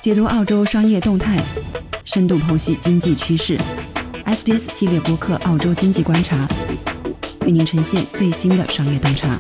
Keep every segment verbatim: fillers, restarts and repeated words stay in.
解读澳洲商业动态，深度剖析经济趋势。S B S 系列播客《澳洲经济观察》为您呈现最新的商业洞察。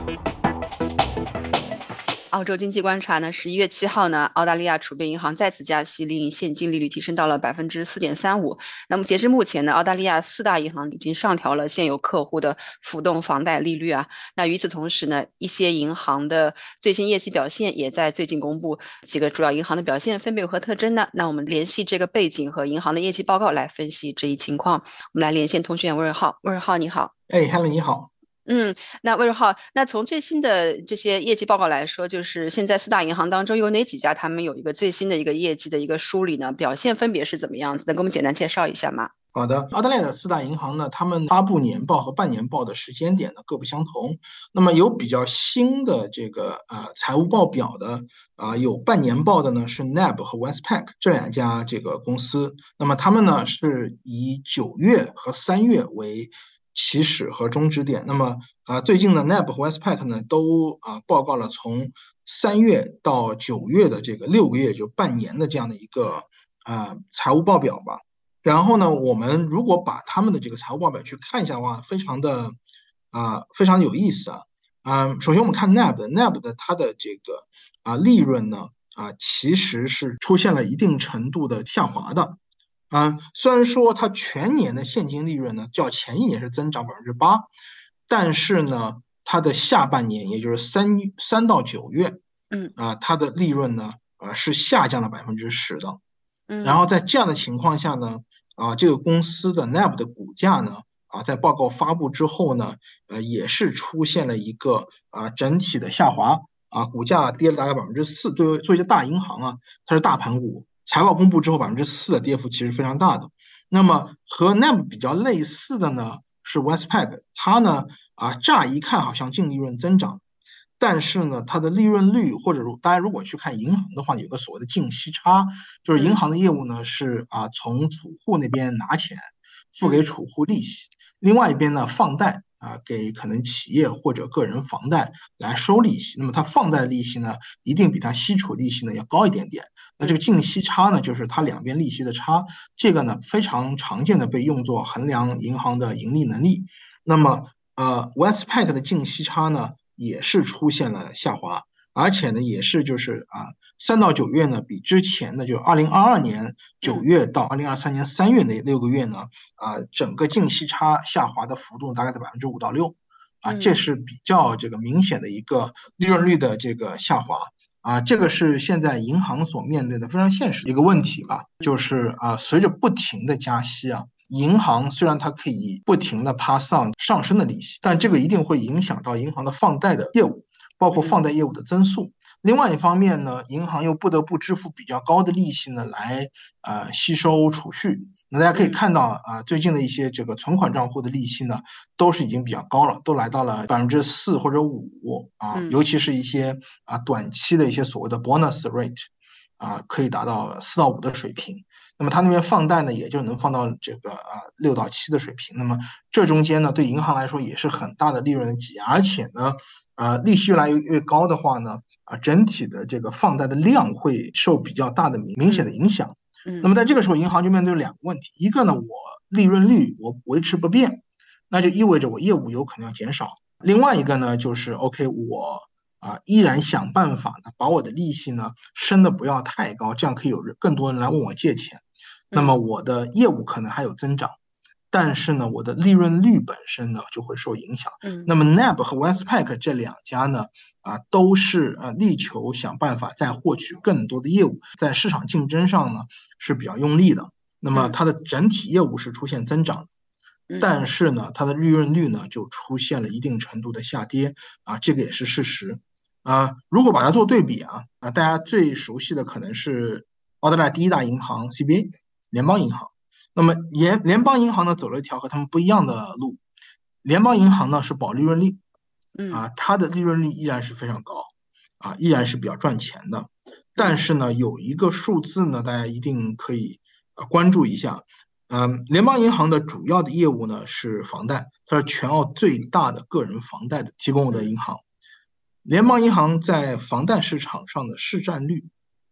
澳洲经济观察呢，十一月七号呢，澳大利亚储备银行再次加息，令现金利率提升到了百分之四点三五。那么截至目前呢，澳大利亚四大银行已经上调了现有客户的浮动房贷利率啊。那与此同时呢，一些银行的最新业绩表现也在最近公布，几个主要银行的表现分别有何特征呢？那我们联系这个背景和银行的业绩报告来分析这一情况。我们来连线通讯员威尔浩，威尔浩你好。 哎 Helen 你好。 嗯，那魏尔浩，那从最新的这些业绩报告来说，就是现在四大银行当中有哪几家他们有一个最新的一个业绩的一个梳理呢？表现分别是怎么样子？能给我们简单介绍一下吗？ 好的，澳大利亚的四大银行呢，他们发布年报和半年报的时间点呢各不相同。那么有比较新的这个呃财务报表的啊、呃，有半年报的呢是 N A B 和 Westpac 这两家这个公司。那么他们呢是以九月和三月为起始和终止点。那么啊，最近呢 N A B 和 Westpac 呢都啊报告了从三月到九月的这个六个月就半年的这样的一个啊财务报表吧。然后呢，我们如果把他们的这个财务报表去看一下的话，非常的啊非常有意思啊。嗯，首先我们看 N A B 的 N A B 的它的这个啊利润呢啊其实是出现了一定程度的下滑的。嗯，虽然说它全年的现金利润呢较前一年是增长百分之八，但是呢，它的下半年也就是三三到九月， 嗯啊，它的利润呢啊是下降了百分之十的。 嗯， 然后在这样的情况下呢，啊，这个公司的 N A B 的股价呢，啊，在报告发布之后呢，呃，也是出现了一个啊整体的下滑，啊，股价跌了大概百分之四。作为作为一个大银行啊，它是大盘股，财报公布之后百分之四的跌幅其实非常大的。那么和 N A B 比较类似的呢是 Westpac， 它呢啊乍一看好像净利润增长。但是呢，它的利润率或者大家如果去看银行的话，有个所谓的净息差，就是银行的业务呢是啊从储户那边拿钱付给储户利息，另外一边呢放贷啊给可能企业或者个人房贷来收利息。那么它放贷利息呢一定比它吸储利息呢要高一点点。那这个净息差呢就是它两边利息的差，这个呢非常常见的被用作衡量银行的盈利能力。那么呃 Westpac 的净息差呢也是出现了下滑，而且呢，也是就是啊，三到九月呢，比之前的就二零二二年九月到二零二三年三月那六个月呢，啊，整个净息差下滑的幅度大概在百分之五到六，啊，这是比较这个明显的一个利润率的这个下滑。啊，这个是现在银行所面对的非常现实的一个问题吧，就是啊，随着不停的加息啊。银行虽然它可以不停的 pass on 上升的利息，但这个一定会影响到银行的放贷的业务，包括放贷业务的增速。另外一方面呢，银行又不得不支付比较高的利息呢，来呃吸收储蓄。那大家可以看到啊、呃，最近的一些这个存款账户的利息呢，都是已经比较高了，都来到了百分之四或者五啊，尤其是一些啊短期的一些所谓的 bonus rate 啊，可以达到四到五的水平。那么它那边放贷呢，也就能放到这个啊六到七的水平。那么这中间呢，对银行来说也是很大的利润的挤压，而且呢，呃，利息越来越越高的话呢，啊，整体的这个放贷的量会受比较大的明明显的影响。那么在这个时候，银行就面对两个问题：一个呢，我利润率我维持不变，那就意味着我业务有可能要减少；另外一个呢，就是 OK 我。啊，依然想办法呢，把我的利息呢升的不要太高，这样可以有更多人来问我借钱。那么我的业务可能还有增长，但是呢，我的利润率本身呢就会受影响。那么 N A B 和 Westpac 这两家呢，啊，都是呃力求想办法再获取更多的业务，在市场竞争上呢是比较用力的。那么它的整体业务是出现增长的。但是呢，它的利润率呢就出现了一定程度的下跌啊，这个也是事实啊。如果把它做对比啊啊，大家最熟悉的可能是澳大利亚第一大银行 C B A 联邦银行。那么联联邦银行呢走了一条和他们不一样的路，联邦银行呢是保利润率啊，它的利润率依然是非常高啊，依然是比较赚钱的。但是呢，有一个数字呢，大家一定可以关注一下。嗯，联邦银行的主要的业务呢是房贷，它是全澳最大的个人房贷的提供的银行。联邦银行在房贷市场上的市占率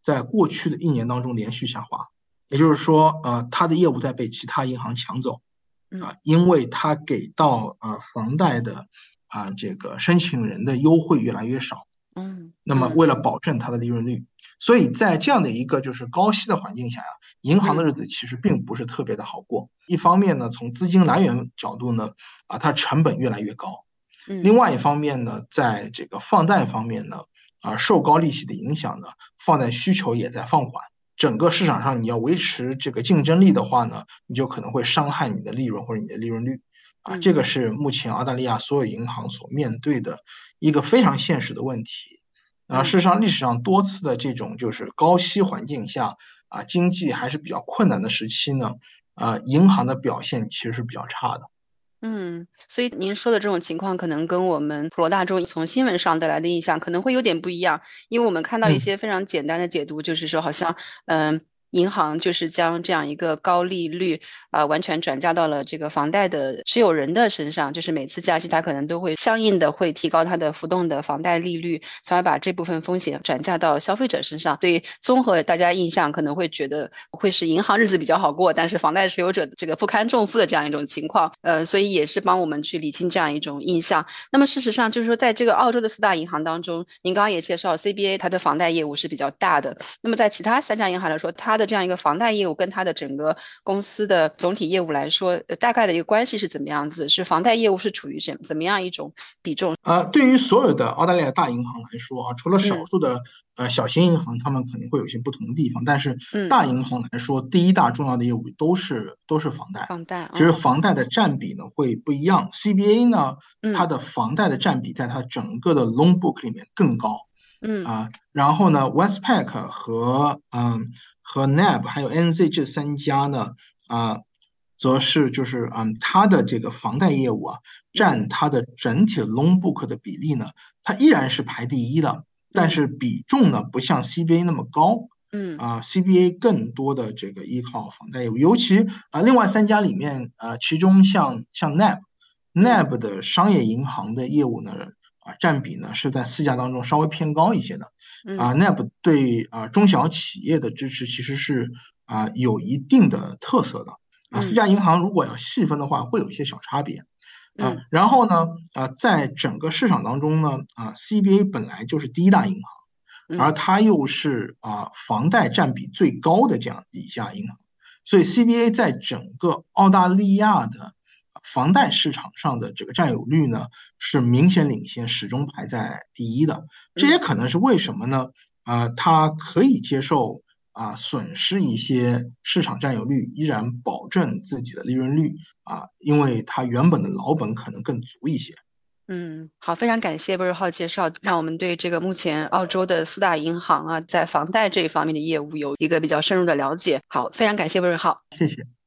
在过去的一年当中连续下滑，也就是说，呃，它的业务在被其他银行抢走，啊，因为它给到啊房贷的啊这个申请人的优惠越来越少。 嗯， 那么为了保证它的利润率，所以在这样的一个就是高息的环境下呀，银行的日子其实并不是特别的好过。一方面呢，从资金来源角度呢，啊，它成本越来越高；另外一方面呢，在这个放贷方面呢，啊，受高利息的影响呢，放贷需求也在放缓。整个市场上你要维持这个竞争力的话呢，你就可能会伤害你的利润或者你的利润率。啊，这个是目前澳大利亚所有银行所面对的一个非常现实的问题。啊，事实上，历史上多次的这种就是高息环境下，啊，经济还是比较困难的时期呢，啊，银行的表现其实是比较差的。 嗯，所以您说的这种情况，可能跟我们普罗大众从新闻上带来的印象可能会有点不一样，因为我们看到一些非常简单的解读，就是说好像，嗯、银行就是将这样一个高利率啊、呃完全转嫁到了这个房贷的持有人的身上，就是每次加息，它可能都会相应的会提高它的浮动的房贷利率，从而把这部分风险转嫁到消费者身上。所以综合大家印象可能会觉得会是银行日子比较好过，但是房贷持有者这个不堪重负的这样一种情况。呃，所以也是帮我们去理清这样一种印象。那么事实上就是说，在这个澳洲的四大银行当中，您刚刚也介绍 C B A 它的房贷业务是比较大的。那么在其他三家银行来说，它的这样一个房贷业务跟它的整个公司的总体业务来说，呃大概的一个关系是怎么样子？是房贷业务是处于怎怎么样一种比重？ 呃，对于所有的澳大利亚大银行来说啊，除了少嗯数的呃小型银行，他们可能会有一些不同的地方，但是嗯， 大银行来说，第一大重要的业务都是都是房贷， 房贷， 只是嗯房贷的占比呢会不一样。C B A 呢，它嗯的房贷的占比在它整个的 loan book 里面更高嗯啊、然后呢，Westpac 和嗯和 N A B 还有 N Z 这三家呢啊、则是就是嗯它的这个房贷业务啊。占它的整体的 loan book 的比例呢，它依然是排第一的，但嗯是比重呢不像 C B A 那么高嗯啊、C B A 更多的这个依靠房贷业务，尤其啊、另外三家里面啊、其中像像 N A B，N A B 的商业银行的业务呢啊、占比呢是在四家当中稍微偏高一些的啊、 嗯 N A B 对啊、中小企业的支持其实是啊、有一定的特色的啊，四嗯家银行如果要细分的话，会有一些小差别。啊， 嗯然后呢，啊，在整个市场当中呢，啊，C B A 本来就是第一大银行，而嗯它又是啊房贷占比最高的这样一家银行，所以 C B A 在整个澳大利亚的房贷市场上的这个占有率呢是明显领先，始终排在第一的。这也嗯可能是为什么呢？啊，它可以接受啊损失一些市场占有率，依然保证自己的利润率啊，因为它原本的老本可能更足一些。 嗯，好，非常感谢波尔浩介绍，让我们对这个目前澳洲的四大银行啊，在房贷这一方面的业务有一个比较深入的了解。好，非常感谢波尔浩。 谢谢。